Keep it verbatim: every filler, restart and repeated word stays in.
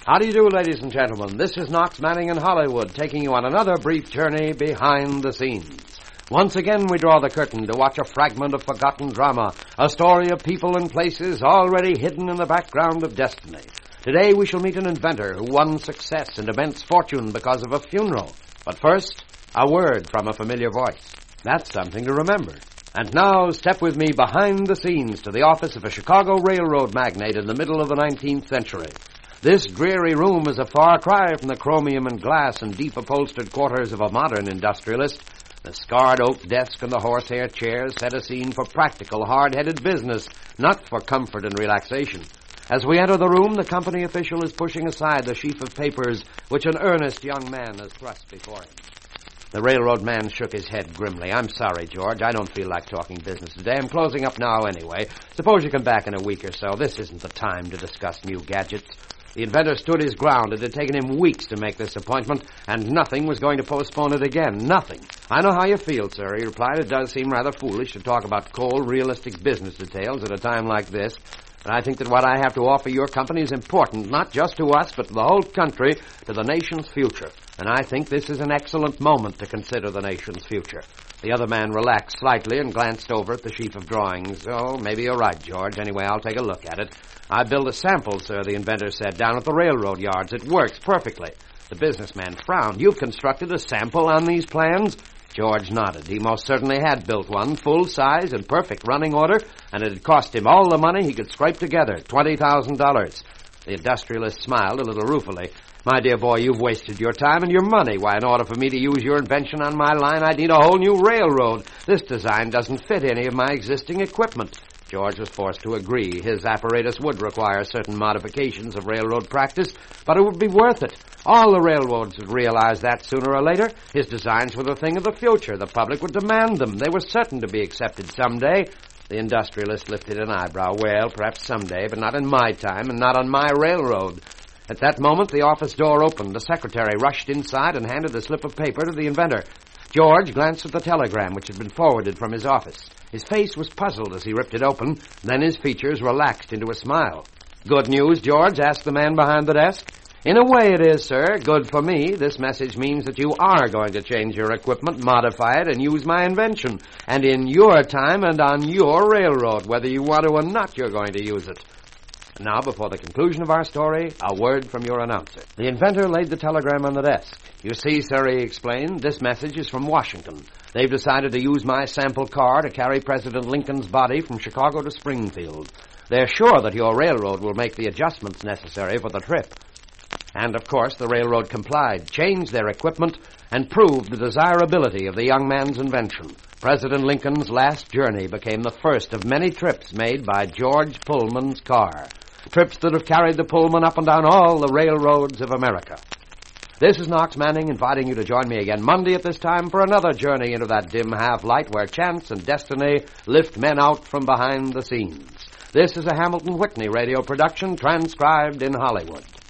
How do you do, ladies and gentlemen? This is Knox Manning in Hollywood, taking you on another brief journey behind the scenes. Once again, we draw the curtain to watch a fragment of forgotten drama, a story of people and places already hidden in the background of destiny. Today, we shall meet an inventor who won success and immense fortune because of a funeral. But first, a word from a familiar voice. That's something to remember. And now, step with me behind the scenes to the office of a Chicago railroad magnate in the middle of the nineteenth century. This dreary room is a far cry from the chromium and glass and deep upholstered quarters of a modern industrialist. The scarred oak desk and the horsehair chairs set a scene for practical, hard-headed business, not for comfort and relaxation. As we enter the room, the company official is pushing aside the sheaf of papers which an earnest young man has thrust before him. The railroad man shook his head grimly. I'm sorry, George. I don't feel like talking business today. I'm closing up now anyway. Suppose you come back in a week or so. This isn't the time to discuss new gadgets. The inventor stood his ground. It had taken him weeks to make this appointment, and nothing was going to postpone it again. Nothing. I know how you feel, sir, he replied. It does seem rather foolish to talk about cold, realistic business details at a time like this. But I think that what I have to offer your company is important, not just to us, but to the whole country, to the nation's future. And I think this is an excellent moment to consider the nation's future. The other man relaxed slightly and glanced over at the sheaf of drawings. Oh, maybe you're right, George. Anyway, I'll take a look at it. I built a sample, sir, the inventor said, down at the railroad yards. It works perfectly. The businessman frowned. You've constructed a sample on these plans? George nodded. He most certainly had built one, full size and perfect running order, and it had cost him all the money he could scrape together, twenty thousand dollars. The industrialist smiled a little ruefully. My dear boy, you've wasted your time and your money. Why, in order for me to use your invention on my line, I'd need a whole new railroad. This design doesn't fit any of my existing equipment. George was forced to agree. His apparatus would require certain modifications of railroad practice, but it would be worth it. All the railroads would realize that sooner or later. His designs were the thing of the future. The public would demand them. They were certain to be accepted someday. The industrialist lifted an eyebrow. Well, perhaps someday, but not in my time and not on my railroad. At that moment, the office door opened. The secretary rushed inside and handed a slip of paper to the inventor. George glanced at the telegram, which had been forwarded from his office. His face was puzzled as he ripped it open. Then his features relaxed into a smile. Good news, George? Asked the man behind the desk. In a way it is, sir. Good for me. This message means that you are going to change your equipment, modify it, and use my invention. And in your time and on your railroad. Whether you want to or not, you're going to use it. Now, before the conclusion of our story, a word from your announcer. The inventor laid the telegram on the desk. You see, sir, he explained, this message is from Washington. They've decided to use my sample car to carry President Lincoln's body from Chicago to Springfield. They're sure that your railroad will make the adjustments necessary for the trip. And, of course, the railroad complied, changed their equipment, and proved the desirability of the young man's invention. President Lincoln's last journey became the first of many trips made by George Pullman's car. Trips that have carried the Pullman up and down all the railroads of America. This is Knox Manning inviting you to join me again Monday at this time for another journey into that dim half-light where chance and destiny lift men out from behind the scenes. This is a Hamilton Whitney radio production transcribed in Hollywood.